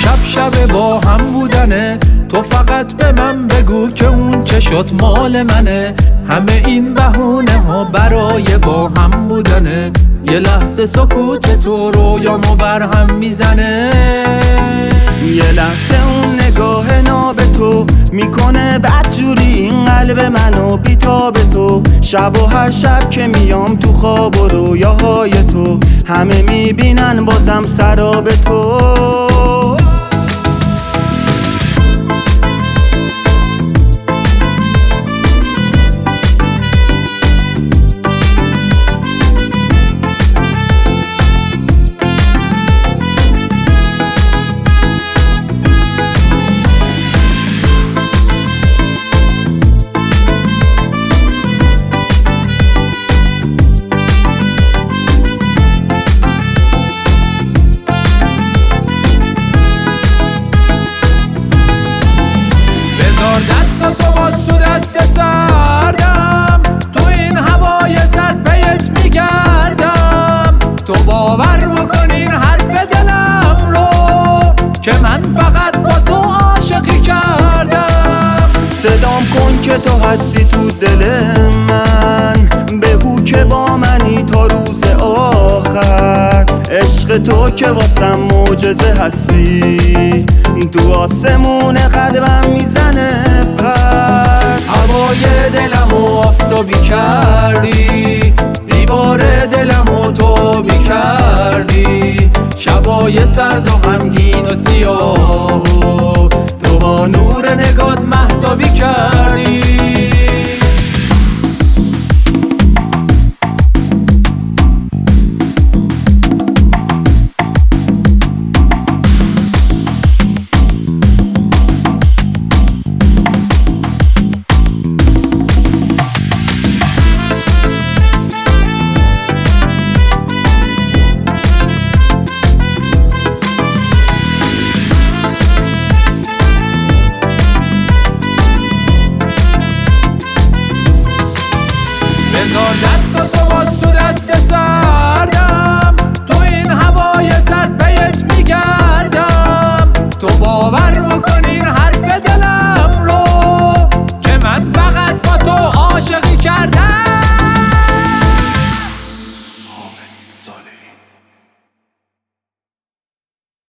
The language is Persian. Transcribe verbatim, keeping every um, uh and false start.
شب شب با هم بودنه. تو فقط به من بگو که اون چه شد مال منه. همه این بهونه ها برای با هم بودنه. یه لحظه سکوت تو رویامو بر هم میزنه. یه لحظه اون نگاه ناب تو میکنه بدجوری این قلب منو بیتاب تو. شب و هر شب که میام تو خواب و رویاهای تو، همه میبینن بازم سراب تو. دست تو باز تو دست سردم، تو این هوای سرد پیت میگردم. تو باور بکن این حرف دلم رو که من فقط با تو عاشقی کردم. صدام کن که تو هستی تو دل من، بگو که با منی تا روز آخر. عشق تو که واسم معجزه هستی، تو آسمون قلبم میزنه پر. هوای دلمو آفتابی کردی، دیوار دلمو تو بی کردی. شبای سرد و غمگین و سیاه و تو با نور نگات مهتابی کردی. بذار دست تو باز تو دست سردم، تو این هوای سرد پیت میگردم. تو باور بکن